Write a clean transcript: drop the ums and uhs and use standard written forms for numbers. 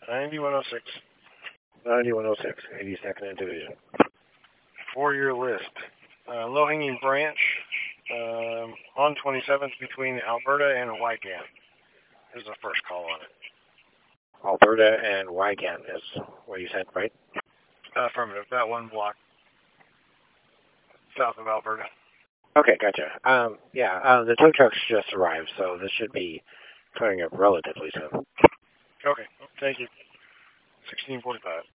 9106. 9106, 82nd Division. 4-year list. Low-hanging branch on 27th between Alberta and Wygant is the first call on it. Alberta and Wygant is what you said, right? Affirmative. That one block south of Alberta. Okay, gotcha. The tow trucks just arrived, so this should be coming up relatively soon. Okay, thank you. 1645.